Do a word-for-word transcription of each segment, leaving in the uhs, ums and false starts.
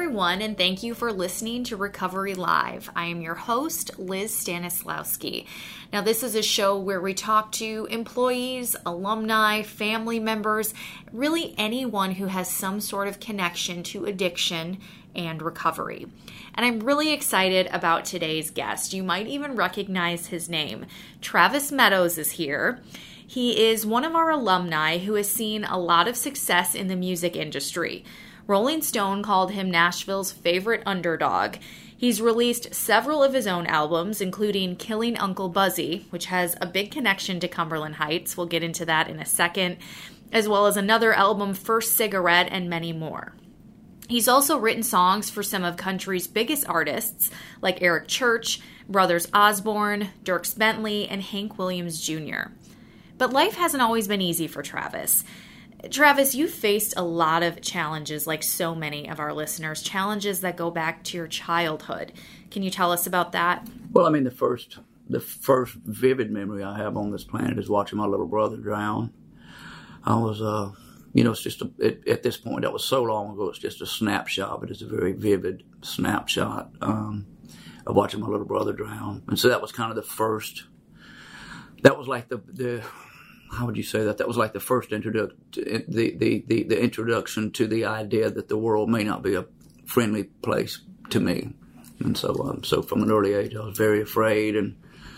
everyone, and thank you for listening to Recovery Live. I am your host, Liz Stanislawski. Now, this is a show where we talk to employees, alumni, family members, really anyone who has some sort of connection to addiction and recovery. And I'm really excited about today's guest. You might even recognize his name. Travis Meadows is here. He is one of our alumni who has seen a lot of success in the music industry. Rolling Stone called him Nashville's favorite underdog. He's released several of his own albums, including Killing Uncle Buzzy, which has a big connection to Cumberland Heights. We'll get into that in a second, as well as another album, First Cigarette, and many more. He's also written songs for some of country's biggest artists, like Eric Church, Brothers Osborne, Dierks Bentley, and Hank Williams Junior But life hasn't always been easy for Travis. Travis, you faced a lot of challenges like so many of our listeners, challenges that go back to your childhood. Can you tell us about that? Well, I mean, the first the first vivid memory I have on this planet is watching my little brother drown. I was, uh, you know, it's just, a, it, at this point, that was so long ago, it's just a snapshot, but it's a very vivid snapshot um, of watching my little brother drown. And so that was kind of the first, that was like the, the how would you say that? That was like the first introduction, the, the, the, the introduction to the idea that the world may not be a friendly place to me. And so, um, so from an early age, I was very afraid and,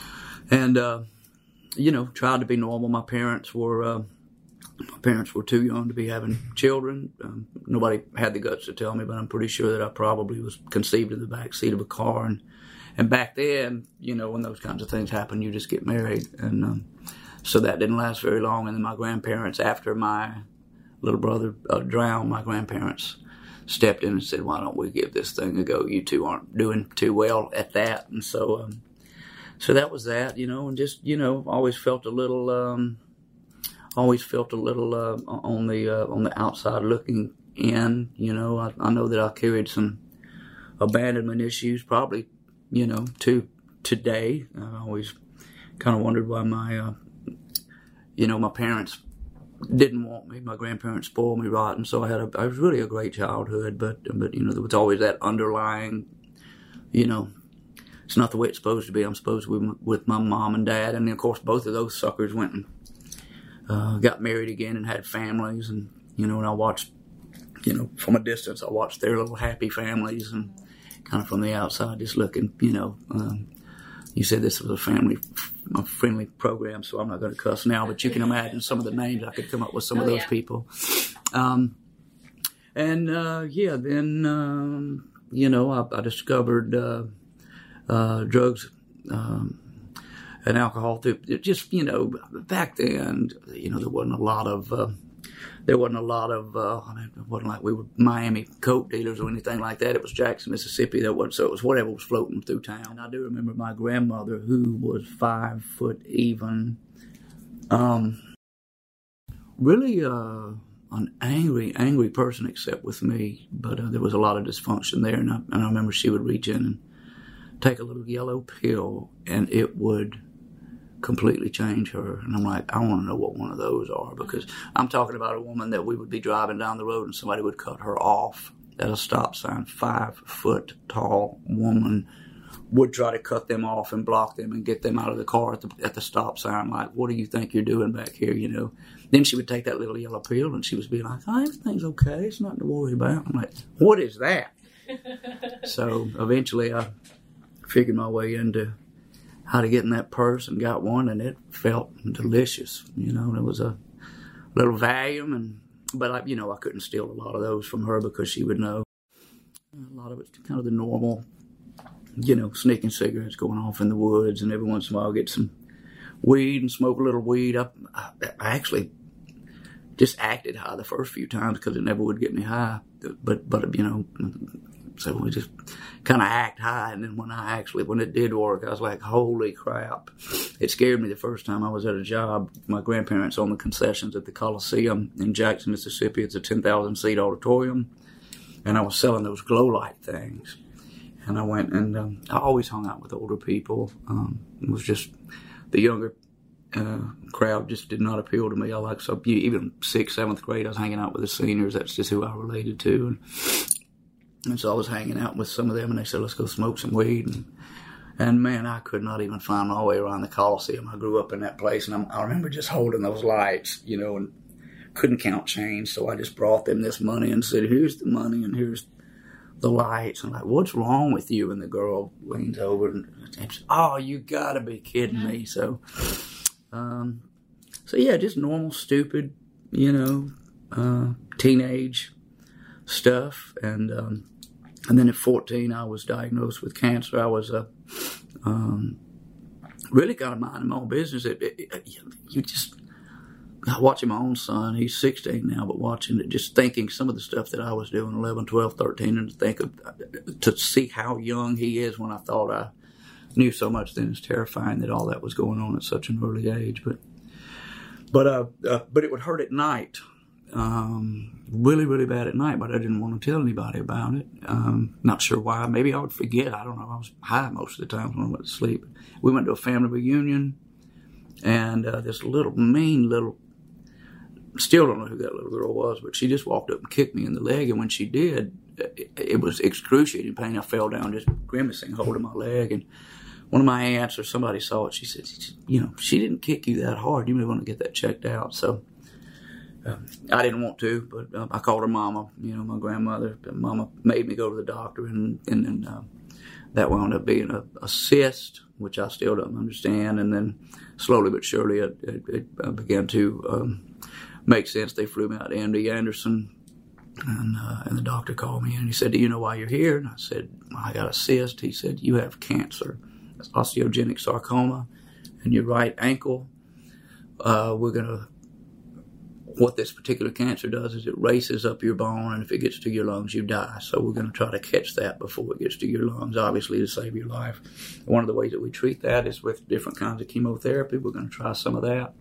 and, uh, you know, tried to be normal. My parents were, uh, my parents were too young to be having children. Um, nobody had the guts to tell me, but I'm pretty sure that I probably was conceived in the back seat of a car. And, and back then, you know, when those kinds of things happen, you just get married. And, um, So that didn't last very long. And then my grandparents, after my little brother uh, drowned, my grandparents stepped in and said, why don't we give this thing a go? You two aren't doing too well at that. And so um, so that was that, you know, and just, you know, always felt a little, um, always felt a little uh, on the uh, on the outside looking in, you know. I, I know that I carried some abandonment issues, probably, you know, to today. I always kind of wondered why my... Uh, You know, my parents didn't want me. My grandparents spoiled me rotten, so I had a, I was really a great childhood, but, but, you know, there was always that underlying, you know, it's not the way it's supposed to be. I'm supposed to be with my mom and dad, and, of course, both of those suckers went and uh, got married again and had families, and, you know, and I watched, you know, from a distance, I watched their little happy families, and kind of from the outside just looking, you know, um, you said this was a family, a friendly program, so I'm not going to cuss now, but you can imagine some of the names I could come up with, some oh, of those yeah. people. Um, and, uh, yeah, then, um, you know, I, I discovered uh, uh, drugs um, and alcohol through, just, you know, back then, you know, there wasn't a lot of, uh, there wasn't a lot of, uh, I mean, it wasn't like we were Miami coke dealers or anything like that. It was Jackson, Mississippi. That was, so it was whatever was floating through town. And I do remember my grandmother, who was five foot even, um, really uh, an angry, angry person, except with me. But uh, there was a lot of dysfunction there. And I, and I remember she would reach in and take a little yellow pill, and it would completely change her. And I'm like, I want to know what one of those are, because I'm talking about a woman that we would be driving down the road and somebody would cut her off at a stop sign. Five foot tall woman would try to cut them off and block them and get them out of the car at the, at the stop sign. Like, what do you think you're doing back here, you know? Then she would take that little yellow pill and she was being like, oh, everything's okay. It's nothing to worry about. I'm like, what is that? So eventually I figured my way into how to get in that purse and got one, and it felt delicious. You know, there was a little Valium, and but I, you know, I couldn't steal a lot of those from her because she would know. A lot of it's kind of the normal, you know, sneaking cigarettes, going off in the woods, and every once in a while get some weed and smoke a little weed. I, I, I actually just acted high the first few times because it never would get me high. But but you know. So we just kind of act high, and then when I actually, when it did work, I was like, holy crap. It scared me the first time I was at a job. My grandparents owned the concessions at the Coliseum in Jackson, Mississippi. It's a ten thousand seat auditorium, and I was selling those glow light things. And I went, and um, I always hung out with older people. Um, it was just the younger uh, crowd just did not appeal to me. I like, so even sixth, seventh grade, I was hanging out with the seniors. That's just who I related to. And And so I was hanging out with some of them, and they said, let's go smoke some weed. And, and man, I could not even find my way around the Coliseum. I grew up in that place, and I'm, I remember just holding those lights, you know, and couldn't count change. So I just brought them this money and said, here's the money, and here's the lights. I'm like, what's wrong with you? And the girl leans over and says, oh, you gotta be kidding me. So, um, so yeah, just normal, stupid, you know, uh, teenage stuff. And, um, and then at fourteen, I was diagnosed with cancer. I was, uh, um, really kind of minding my own business. It, it, it, you just, watching my own son, he's sixteen now, but watching it, just thinking some of the stuff that I was doing, eleven, twelve, thirteen, and to think of, to see how young he is when I thought I knew so much then is terrifying that all that was going on at such an early age. But, but, uh, uh but it would hurt at night, um, really, really bad at night, but I didn't want to tell anybody about it. Um, not sure why. Maybe I would forget. I don't know. I was high most of the time when I went to sleep. We went to a family reunion, and, uh, this little mean little, still don't know who that little girl was, but she just walked up and kicked me in the leg. And when she did, it, it was excruciating pain. I fell down just grimacing, holding my leg. And one of my aunts or somebody saw it. She said, you know, she didn't kick you that hard. You may want to get that checked out. So um, I didn't want to, but uh, I called her mama, you know, my grandmother. Mama made me go to the doctor, and, and then uh, that wound up being a, a cyst, which I still don't understand. And then slowly but surely it, it, it began to um, make sense. They flew me out to M D Anderson, and, uh, and the doctor called me, and he said, do you know why you're here? And I said, well, I got a cyst. He said, you have cancer. It's osteogenic sarcoma in your right ankle. Uh, we're going to, what this particular cancer does is it races up your bone, and if it gets to your lungs, you die. So we're going to try to catch that before it gets to your lungs, obviously, to save your life. One of the ways that we treat that is with different kinds of chemotherapy. We're going to try some of that.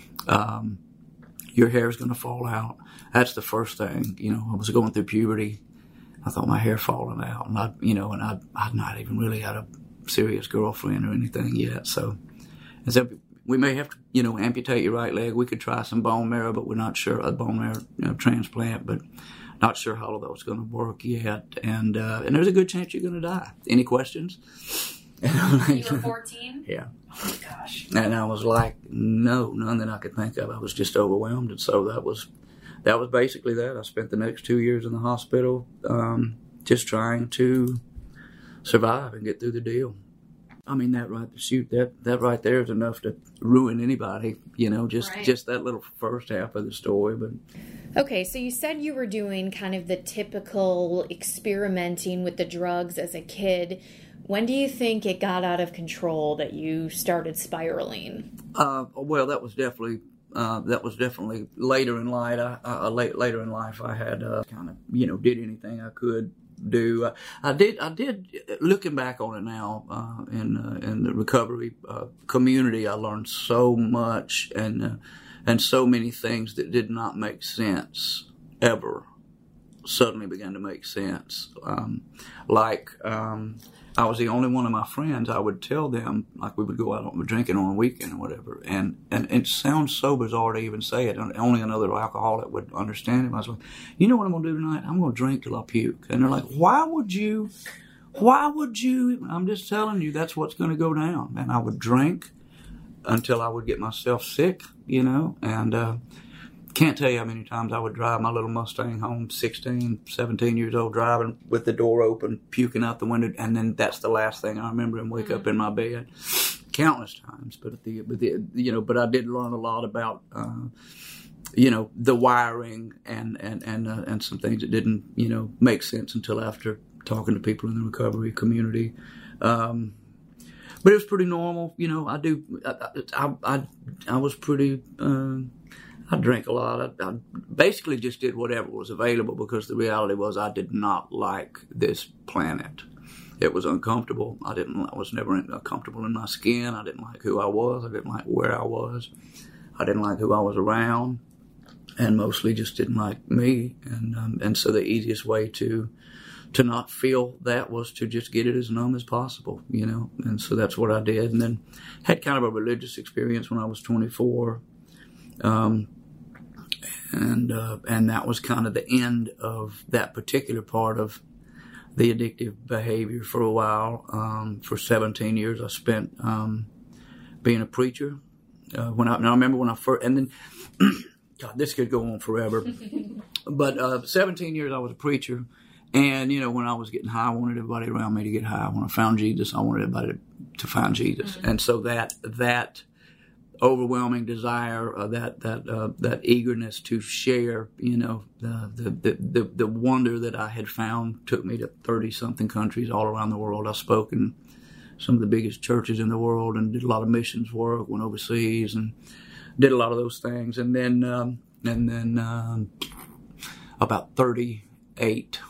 Um, your hair is going to fall out. That's the first thing. You know, I was going through puberty. I thought my hair falling out, and I, you know, and I, I'd not even really had a serious girlfriend or anything yet. So, and so we may have to, you know, amputate your right leg. We could try some bone marrow, but we're not sure a bone marrow, you know, transplant, but not sure how all that's going to work yet. And uh, and there's a good chance you're going to die. Any questions? You were fourteen? Yeah. Oh my gosh. And I was like, no, none that I could think of. I was just overwhelmed. And so that was, that was basically that. I spent the next two years in the hospital, um, just trying to survive and get through the deal. I mean, that right, shoot, that, that right there is enough to ruin anybody, you know, just, right. just that little first half of the story. But okay, so you said you were doing kind of the typical experimenting with the drugs as a kid. When do you think it got out of control that you started spiraling? Uh, well, that was definitely uh, that was definitely later in life. I, uh, late, later in life, I had uh, kind of you know did anything I could do. Uh, I did. I did. Looking back on it now, uh, in uh, in the recovery uh, community, I learned so much and uh, and so many things that did not make sense ever suddenly began to make sense. Um, like. Um, I was the only one of my friends. I would tell them, like we would go out on drinking on a weekend or whatever, and, and it sounds so bizarre to even say it. Only another alcoholic would understand it. I was like, you know what I'm going to do tonight? I'm going to drink till I puke. And they're like, why would you? Why would you? I'm just telling you, that's what's going to go down. And I would drink until I would get myself sick, you know, and uh, can't tell you how many times I would drive my little Mustang home, sixteen, seventeen years old, driving with the door open, puking out the window, and then that's the last thing I remember, and wake mm-hmm. up in my bed countless times. But at the, but the, you know, but I did learn a lot about, uh, you know, the wiring and and and uh, and some things that didn't, you know, make sense until after talking to people in the recovery community. Um, but it was pretty normal, you know. I do, I I I, I was pretty. Uh, I drank a lot. I, I basically just did whatever was available because the reality was I did not like this planet. It was uncomfortable. I didn't. I was never comfortable in my skin. I didn't like who I was. I didn't like where I was. I didn't like who I was around, and mostly just didn't like me. And um, and so the easiest way to to not feel that was to just get it as numb as possible, you know. And so that's what I did. And then had kind of a religious experience when I was twenty-four. Um, And uh, and that was kind of the end of that particular part of the addictive behavior for a while. Um, for seventeen years, I spent um, being a preacher. Uh, when I, and I remember when I first, and then, God, this could go on forever. But uh, seventeen years I was a preacher, and you know, when I was getting high, I wanted everybody around me to get high. When I found Jesus, I wanted everybody to, to find Jesus, mm-hmm. and so that that overwhelming desire, uh, that that uh, that eagerness to share, you know, the, the the the the wonder that I had found took me to thirty something countries all around the world. I spoke in some of the biggest churches in the world and did a lot of missions work. Went overseas and did a lot of those things, and then um, and then um, about thirty-eight,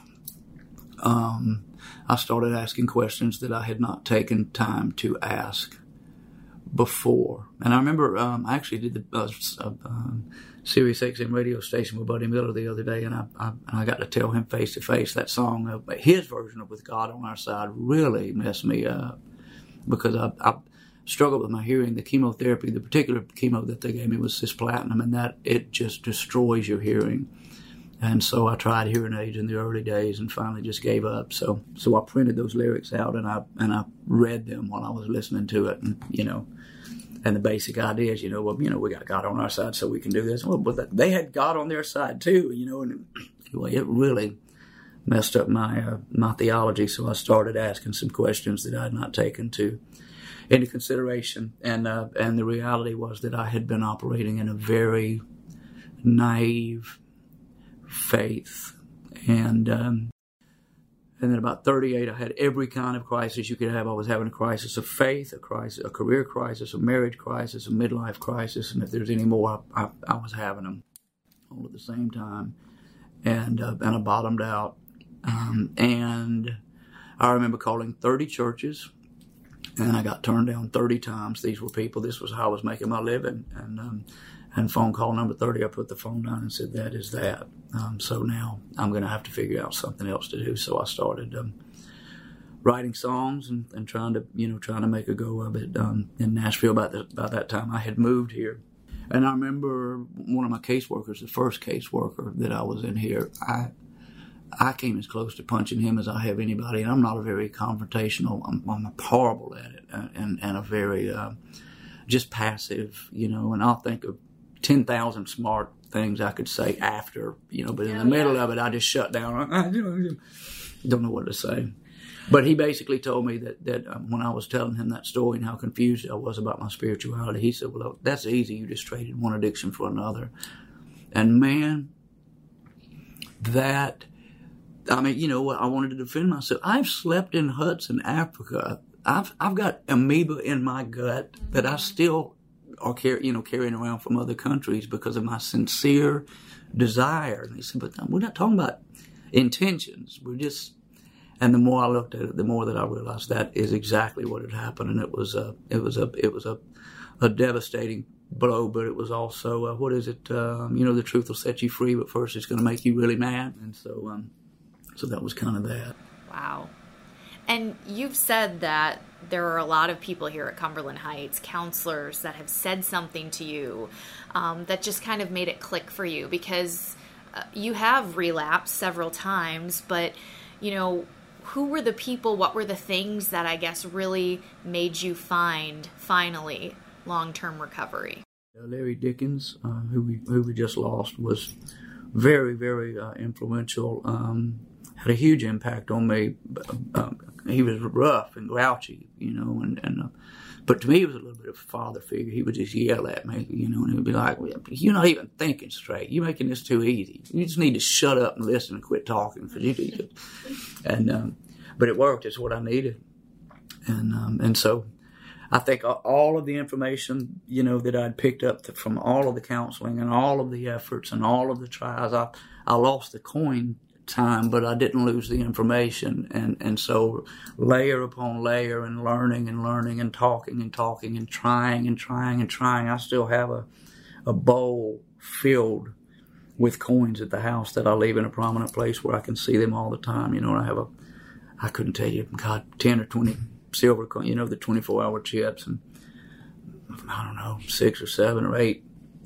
um, I started asking questions that I had not taken time to ask before. And I remember um, I actually did the uh, uh, um, Sirius X M radio station with Buddy Miller the other day, and I, I, and I got to tell him face to face that song, uh, his version of "With God on Our Side," really messed me up because I, I struggled with my hearing. The chemotherapy, the particular chemo that they gave me was cisplatin, and that it just destroys your hearing. And so I tried hearing aids in the early days and finally just gave up. So so I printed those lyrics out and I and I read them while I was listening to it. And, you know, and the basic idea is, you know, well, you know, we got God on our side so we can do this. Well, but they had God on their side too, you know, and anyway, it really messed up my uh, my theology. So I started asking some questions that I had not taken to into consideration. And uh, and the reality was that I had been operating in a very naive faith, and um, and then about thirty-eight, I had every kind of crisis you could have. I was having a crisis of faith, a crisis, a career crisis, a marriage crisis, a midlife crisis, and if there's any more, I, I, I was having them all at the same time, and uh, and I bottomed out. Um, and I remember calling thirty churches, and I got turned down thirty times. These were people. This was how I was making my living, and. Um, And phone call number thirty, I put the phone down and said, that is that. Um, so now I'm going to have to figure out something else to do. So I started um, writing songs and, and trying to, you know, trying to make a go of it um, in Nashville. By, the, by that time, I had moved here. And I remember one of my caseworkers, the first caseworker that I was in here, I I came as close to punching him as I have anybody. And I'm not a very confrontational, I'm, I'm horrible at it, and, and a very uh, just passive, you know, and I'll think of ten thousand smart things I could say after, you know, but in the middle of it, I just shut down. I don't know what to say. But he basically told me that, that um, when I was telling him that story and how confused I was about my spirituality, he said, well, that's easy. You just traded one addiction for another. And man, that, I mean, you know, I wanted to defend myself. I've slept in huts in Africa. I've, I've got amoeba in my gut that I still are carry, you know, carrying around from other countries because of my sincere desire. And they said, but we're not talking about intentions. We're just, and the more I looked at it, the more that I realized that is exactly what had happened. And it was a, it was a, it was a, a devastating blow, but it was also, uh, what is it? Um, you know, the truth will set you free, but first it's going to make you really mad. And so, um, so that was kind of that. Wow. And you've said that there are a lot of people here at Cumberland Heights, counselors, that have said something to you um, that just kind of made it click for you, because uh, you have relapsed several times, but, you know, who were the people, what were the things that I guess really made you find, finally, long-term recovery? Larry Dickens, uh, who we who we just lost, was very, very uh, influential, um, had a huge impact on me. Uh, he was rough and grouchy, you know, and, and uh, but to me he was a little bit of a father figure. He would just yell at me, you know, and he would be like, well, you're not even thinking straight. You're making this too easy. You just need to shut up and listen and quit talking. For you to, and um, but it worked. It's what I needed. And um, and so I think all of the information, you know, that I'd picked up from all of the counseling and all of the efforts and all of the trials, I I lost the coin time, but I didn't lose the information. And, and so layer upon layer and learning and learning and talking and talking and trying and trying and trying, I still have a, a bowl filled with coins at the house that I leave in a prominent place where I can see them all the time. You know, I have a, I couldn't tell you, God, ten or twenty silver coins, you know, the twenty-four hour chips, and I don't know, six or seven or eight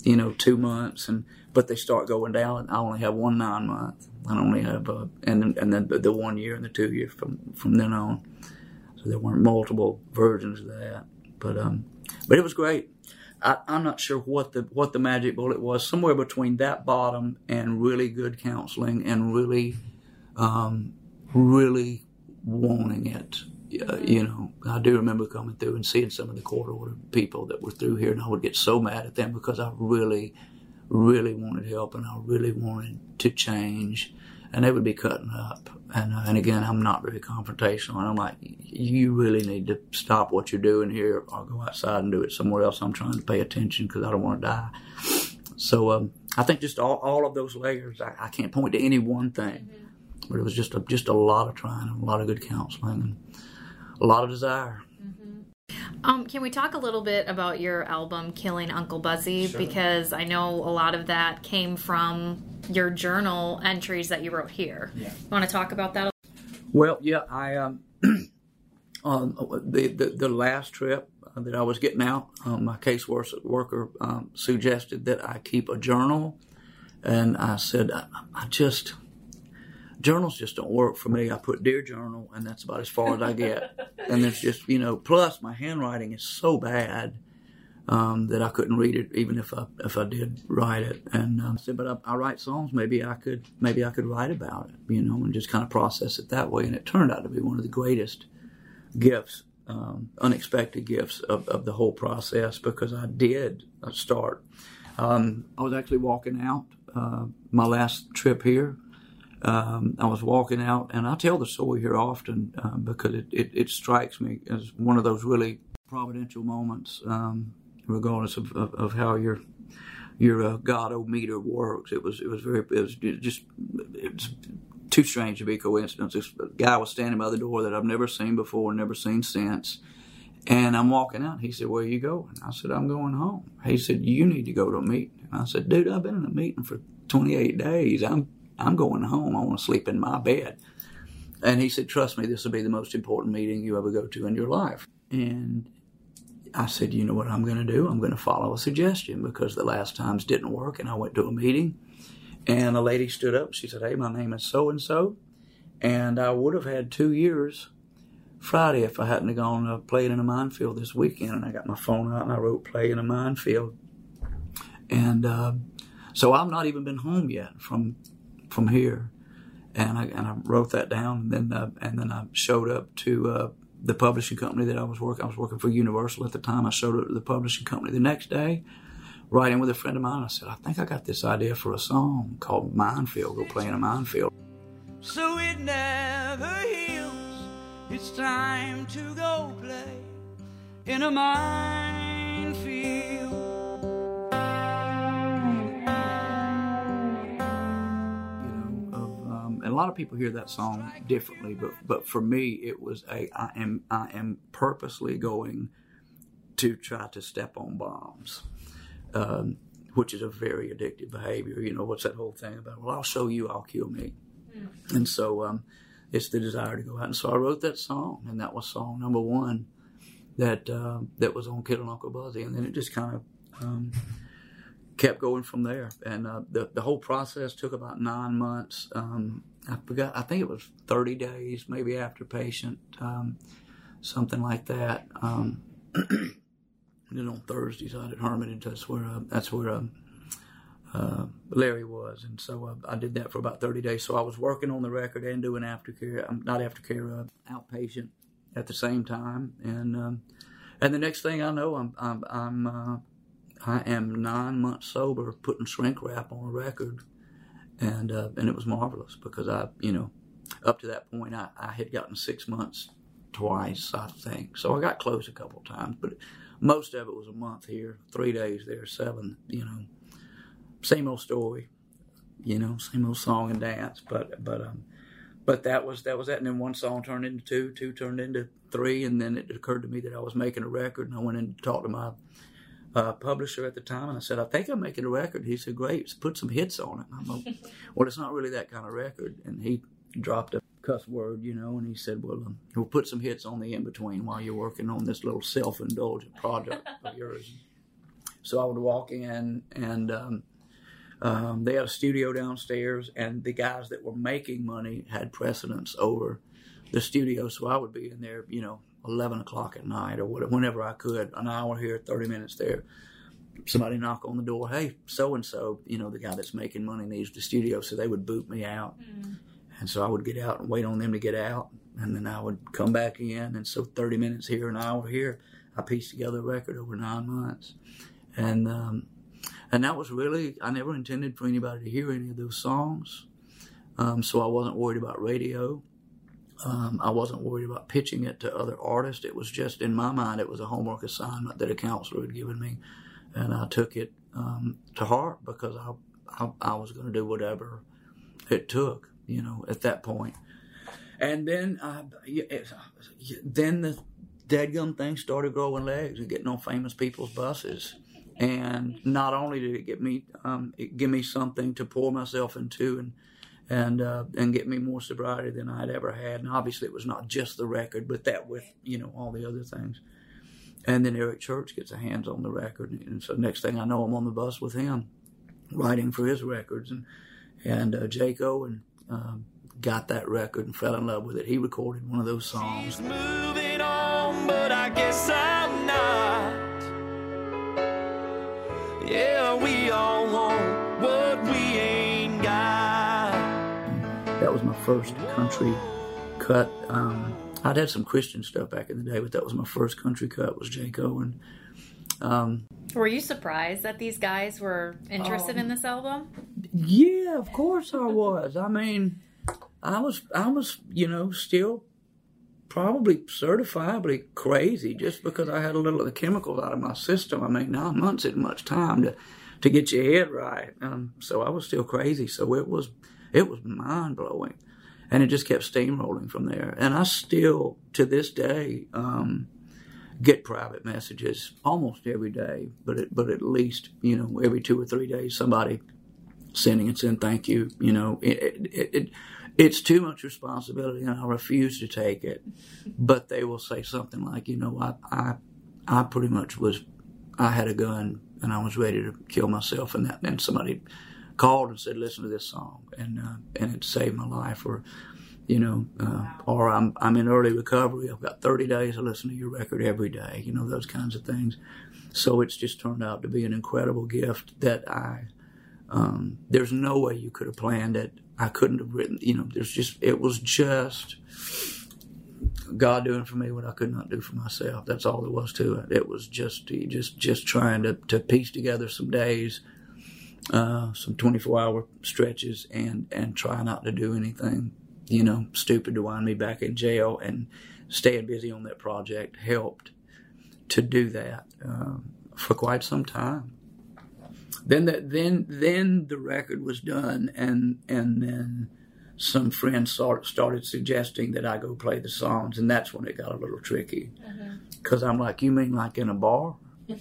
you know, two months, and but they start going down. I only have one nine month. I only have, uh, and and then the, the one year and the two year from from then on. So there weren't multiple versions of that, but um, but it was great. I, I'm not sure what the what the magic bullet was. Somewhere between that bottom and really good counseling and really, um, really wanting it. Uh, you know, I do remember coming through and seeing some of the court order people that were through here, and I would get so mad at them because I really, really wanted help and I really wanted to change, and they would be cutting up. And uh, and again, I'm not very confrontational, and I'm like, you really need to stop what you're doing here or go outside and do it somewhere else. I'm trying to pay attention because I don't want to die. So um, I think just all, all of those layers, I, I can't point to any one thing, mm-hmm. but it was just a, just a lot of trying and a lot of good counseling and a lot of desire. Mm-hmm. Um, can we talk a little bit about your album, Killing Uncle Buzzy? Sure. Because I know a lot of that came from your journal entries that you wrote here. Yeah. You want to talk about that? Well, yeah, I um, um the, the the last trip that I was getting out, um, my caseworker um, suggested that I keep a journal, and I said I, I just. Journals just don't work for me. I put Dear Journal, and that's about as far as I get. And it's just, you know, plus my handwriting is so bad um, that I couldn't read it even if I if I did write it. And um, I said, but I, I write songs. Maybe I could maybe I could write about it, you know, and just kind of process it that way. And it turned out to be one of the greatest gifts, um, unexpected gifts of, of the whole process, because I did start. Um, I was actually walking out uh, my last trip here. Um, I was walking out, and I tell the story here often uh, because it, it, it strikes me as one of those really providential moments, um, regardless of, of, of how your your uh, God-o-meter works. It was it was very it was just it was too strange to be a coincidence. This guy was standing by the door that I've never seen before, never seen since, and I'm walking out. He said, "Where are you going?" I said, "I'm going home." He said, "You need to go to a meeting." And I said, "Dude, I've been in a meeting for twenty-eight days. I'm I'm going home. I want to sleep in my bed." And he said, "Trust me, this will be the most important meeting you ever go to in your life." And I said, "You know what I'm going to do? I'm going to follow a suggestion, because the last times didn't work." And I went to a meeting, and a lady stood up. She said, "Hey, my name is so-and-so, and I would have had two years Friday if I hadn't have gone uh, playing in a minefield this weekend." And I got my phone out and I wrote "Play in a Minefield." And uh, so I've not even been home yet from from here, and I and I wrote that down, and then uh, and then I showed up to uh, the publishing company that I was working. I was working for Universal at the time. I showed up to the publishing company the next day, writing with a friend of mine. I said, "I think I got this idea for a song called Minefield. Go play in a minefield." So it never heals. It's time to go play in a minefield. And a lot of people hear that song differently, but but for me, it was a I am I am purposely going to try to step on bombs, um, which is a very addictive behavior. You know, what's that whole thing about? Well, I'll show you, I'll kill me. Mm. And so um, it's the desire to go out. And so I wrote that song, and that was song number one that uh, that was on Killing Uncle Buzzy, and then it just kind of um, kept going from there. And uh, the the whole process took about nine months. Um, I forgot. I think it was thirty days, maybe after patient, um, something like that. Um, and then on Thursdays out at Hermitage, that's where uh, that's where uh, uh, Larry was, and so uh, I did that for about thirty days. So I was working on the record and doing aftercare, um, not aftercare, uh, outpatient at the same time. And um, and the next thing I know, I'm I'm, I'm uh, I am nine months sober, putting shrink wrap on a record. And uh, and it was marvelous, because I, you know, up to that point, I, I had gotten six months twice, I think. So I got close a couple of times, but most of it was a month here, three days there, seven, you know, same old story, you know, same old song and dance. But but um, but that was that was that. And then one song turned into two, two turned into three, and then it occurred to me that I was making a record, and I went in to talk to my Uh, publisher at the time, and I said, "I think I'm making a record." He said, "Great, put some hits on it." And I'm like, "Well, it's not really that kind of record." And he dropped a cuss word, you know, and he said, "Well, um, we'll put some hits on the in-between while you're working on this little self-indulgent project of yours." so I would walk in, and um, um, they had a studio downstairs, and the guys that were making money had precedence over the studio. So I would be in there, you know, eleven o'clock at night or whatever, whenever I could, an hour here, thirty minutes there. Somebody knock on the door, hey, so-and-so, you know, the guy that's making money needs the studio. So they would boot me out. Mm. And so I would get out and wait on them to get out. And then I would come back in. And so thirty minutes here, an hour here, I pieced together a record over nine months. And um, and that was really, I never intended for anybody to hear any of those songs. Um, so I wasn't worried about radio. Um, I wasn't worried about pitching it to other artists. It was just, in my mind, it was a homework assignment that a counselor had given me. And I took it um, to heart because I, I, I was going to do whatever it took, you know, at that point. And then I, then the dadgum thing started growing legs and getting on famous people's buses. And not only did it get me, um, it give me something to pour myself into and and uh, and get me more sobriety than I'd ever had. And obviously it was not just the record, but that with, you know, all the other things. And then Eric Church gets a hands on the record. And so next thing I know, I'm on the bus with him, writing for his records. And and uh, Jake Owen uh, got that record and fell in love with it. He recorded one of those songs. She's moving on, but I guess I'm not. Yeah, we all want what we ain't got. That was my first country cut. Um, I'd had some Christian stuff back in the day, but that was my first country cut, was Jake Owen. Um, were you surprised that these guys were interested um, in this album? Yeah, of course I was. I mean, I was, I was, you know, still probably certifiably crazy just because I had a little of the chemicals out of my system. I mean, nine months isn't much time to, to get your head right. Um, so I was still crazy. So it was, it was mind blowing. And it just kept steamrolling from there. And I still, to this day, um, get private messages almost every day. But it, but at least, you know, every two or three days, somebody sending and saying thank you. You know, it, it, it, it's too much responsibility, and I refuse to take it. But they will say something like, you know, I, I, I pretty much was, I had a gun and I was ready to kill myself, and that, and somebody called and said, listen to this song, and uh, and it saved my life. Or, you know, uh, or I'm I'm in early recovery. I've got thirty days to listen to your record every day. You know, those kinds of things. So it's just turned out to be an incredible gift that I. Um, there's no way you could have planned it. I couldn't have written. You know, there's just it was just God doing for me what I could not do for myself. That's all there was to it. It was just just just trying to to piece together some days. Uh, some twenty-four hour stretches and, and try not to do anything, you know, stupid to wind me back in jail, and staying busy on that project helped to do that, uh, for quite some time. Then the, then, then the record was done, and, and then some friends start, started suggesting that I go play the songs, and that's when it got a little tricky. Because mm-hmm. I'm like, you mean like in a bar?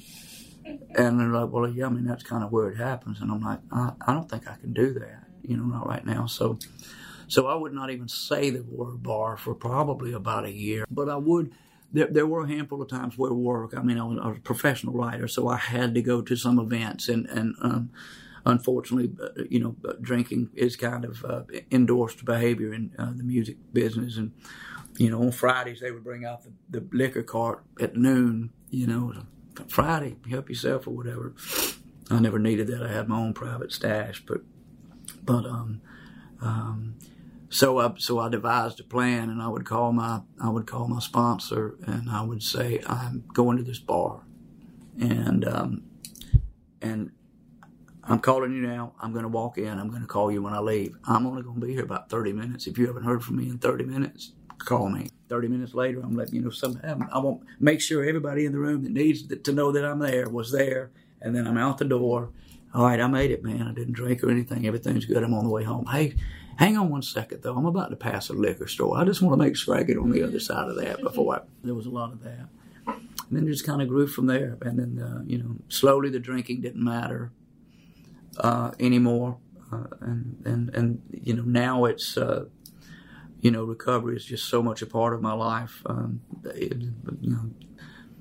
And they're like, well, yeah, I mean, that's kind of where it happens. And I'm like, I, I don't think I can do that, you know, not right now. So so I would not even say the word bar for probably about a year. But I would, there, there were a handful of times where work, I mean, I was, I was a professional writer, so I had to go to some events. And, and um, unfortunately, uh, you know, drinking is kind of uh, endorsed behavior in uh, the music business. And, you know, on Fridays, they would bring out the, the liquor cart at noon, you know, Friday, help yourself or whatever. I never needed that. I had my own private stash, but, but, um, um, so I, so I devised a plan, and I would call my, I would call my sponsor, and I would say, I'm going to this bar, and, um, and I'm calling you now. I'm going to walk in. I'm going to call you when I leave. I'm only going to be here about thirty minutes. If you haven't heard from me in thirty minutes, call me. thirty minutes later, I'm letting you know something happened. I want make sure everybody in the room that needs to know that I'm there was there, and then I'm out the door. All right, I made it, man. I didn't drink or anything. Everything's good. I'm on the way home. Hey, hang on one second, though. I'm about to pass a liquor store. I just want to make sure I get on the other side of that before I... There was a lot of that. And then it just kind of grew from there. And then, uh, you know, slowly the drinking didn't matter uh, anymore. Uh, and, and, and, you know, now it's... Uh, You know, recovery is just so much a part of my life. Um, it, you know,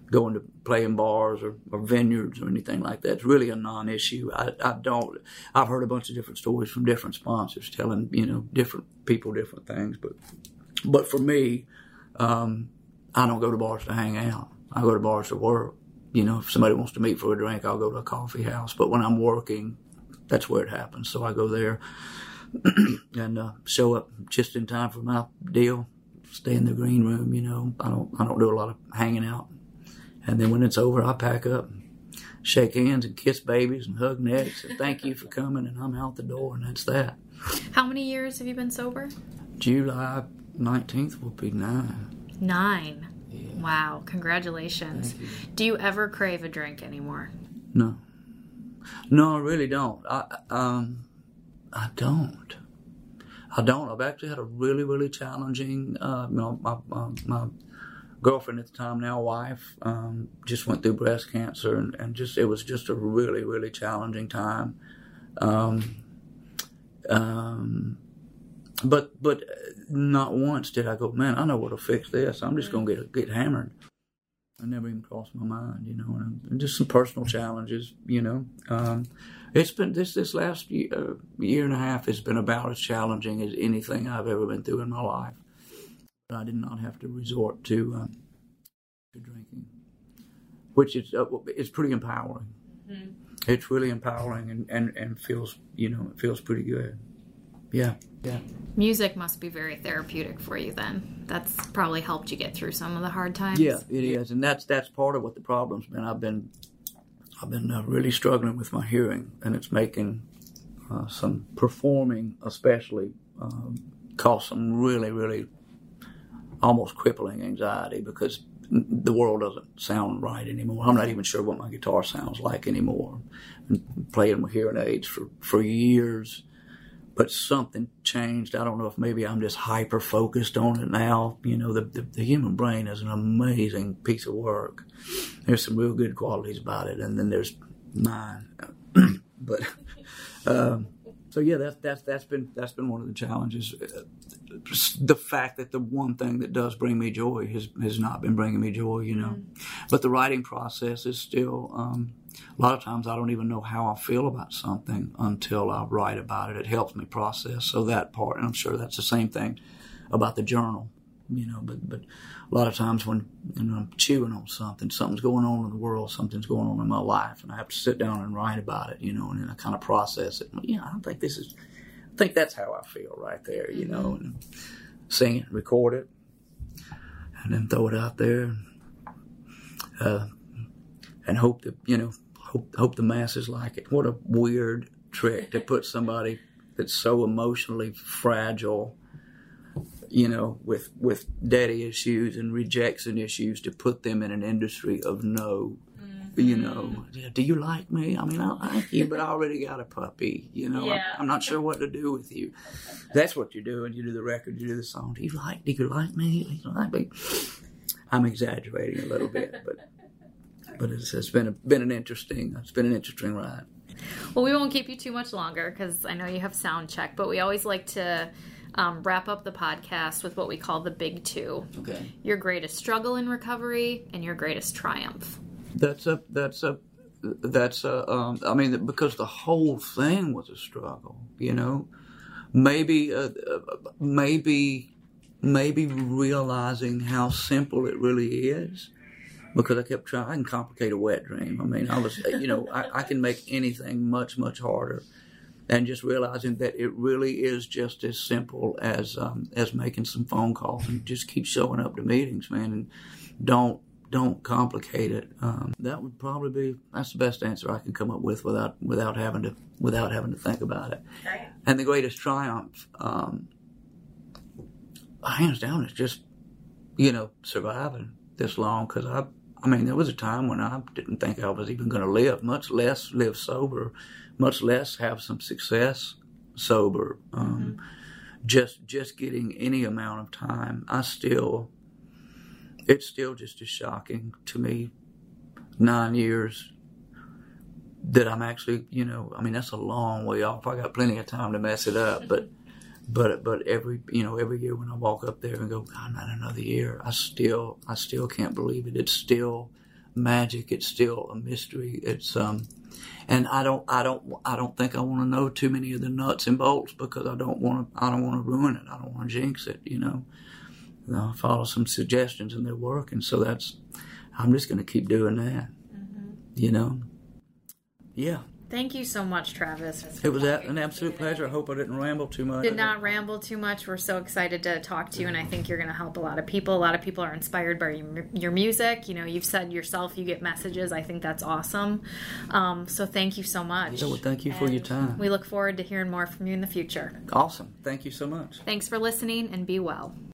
going to play in bars or, or vineyards or anything like that. It's really a non-issue. I, I don't. I've heard a bunch of different stories from different sponsors telling, you know, different people different things. But but for me, um, I don't go to bars to hang out. I go to bars to work. You know, if somebody wants to meet for a drink, I'll go to a coffee house. But when I'm working, that's where it happens. So I go there and uh, show up just in time for my deal. Stay in the green room. You know, I don't. I don't do a lot of hanging out. And then when it's over, I pack up, shake hands, and kiss babies and hug necks. And thank you for coming, and I'm out the door, and that's that. How many years have you been sober? July nineteenth will be nine. Nine. Yeah. Wow. Congratulations. Thank you. Do you ever crave a drink anymore? No. No, I really don't. I um, I don't. I don't. I've actually had a really, really challenging, uh, you know, my, my, my girlfriend at the time, now wife, um, just went through breast cancer, and, and just it was just a really, really challenging time. Um, um, but but not once did I go, man, I know what'll fix this. I'm just gonna get get hammered. I never even crossed my mind, you know, and, and just some personal challenges, you know. Um, it's been this this last year, uh, year and a half has been about as challenging as anything I've ever been through in my life. I did not have to resort to um, to drinking, which is uh, it's pretty empowering. Mm-hmm. It's really empowering and, and, and feels you know it feels pretty good. Yeah, yeah. Music must be very therapeutic for you then. That's probably helped you get through some of the hard times. Yeah, it is, and that's that's part of what the problem's been. I've been I've been uh, really struggling with my hearing, and it's making uh, some performing, especially, um, cause some really really. almost crippling anxiety because the world doesn't sound right anymore. I'm not even sure what my guitar sounds like anymore. I've been playing with hearing aids for, for years, but something changed. I don't know if maybe I'm just hyper-focused on it now. You know, the, the, the human brain is an amazing piece of work. There's some real good qualities about it, and then there's mine. but, um, so yeah, that's, that's, that's been, that's been one of the challenges. The fact that the one thing that does bring me joy has, has not been bringing me joy, you know. Mm-hmm. But the writing process is still, um, a lot of times I don't even know how I feel about something until I write about it. It helps me process. So that part, and I'm sure that's the same thing about the journal, you know. But, but a lot of times when you know, I'm chewing on something, something's going on in the world, something's going on in my life, and I have to sit down and write about it, you know, and then I kind of process it. Yeah, I don't think this is... I think that's how I feel right there, you know, and sing it, record it, and then throw it out there, uh, and hope that, you know, hope, hope the masses like it. What a weird trick to put somebody that's so emotionally fragile, you know, with, with daddy issues and rejection issues, to put them in an industry of no. You know, do you like me? I mean, I like you, but I already got a puppy. You know, yeah. I'm, I'm not sure what to do with you. That's what you're doing. You do the record, you do the song. Do you like? Do you like me? Do you like me? I'm exaggerating a little bit, but but it's, it's been a, been an interesting it's been an interesting ride. Well, we won't keep you too much longer because I know you have sound check, but we always like to um, wrap up the podcast with what we call the big two. Okay. Your greatest struggle in recovery and your greatest triumph. That's a, that's a, that's a, um, I mean, because the whole thing was a struggle, you know, maybe, uh, maybe, maybe realizing how simple it really is, because I kept trying, I can complicate a wet dream. I mean, I was, you know, I, I can make anything much, much harder, and just realizing that it really is just as simple as, um, as making some phone calls and just keep showing up to meetings, man, and don't, Don't complicate it. Um, that would probably be that's the best answer I can come up with without without having to without having to think about it. Right. And the greatest triumph, um, hands down, is just you know surviving this long. Because I, I mean, there was a time when I didn't think I was even going to live, much less live sober, much less have some success sober. Um, mm-hmm. Just just getting any amount of time, I still. It's still just as shocking to me, nine years, that I'm actually, you know, I mean, that's a long way off. I got plenty of time to mess it up, but, but, but every, you know, every year when I walk up there and go, God, not another year, I still, I still can't believe it. It's still magic. It's still a mystery. It's um, and I don't, I don't, I don't think I want to know too many of the nuts and bolts because I don't want to, I don't want to ruin it. I don't want to jinx it. You know, I follow some suggestions and they're working. So that's, I'm just going to keep doing that. Mm-hmm. You know, yeah. Thank you so much, Travis. It was an absolute pleasure. I hope I didn't ramble too much. Did not ramble too much. We're so excited to talk to you, and I think you're going to help a lot of people. A lot of people are inspired by your, your music. You know, you've said yourself you get messages. I think that's awesome. Um, so thank you so much. Yeah, well, thank you for and your time. We look forward to hearing more from you in the future. Awesome. Thank you so much. Thanks for listening, and be well.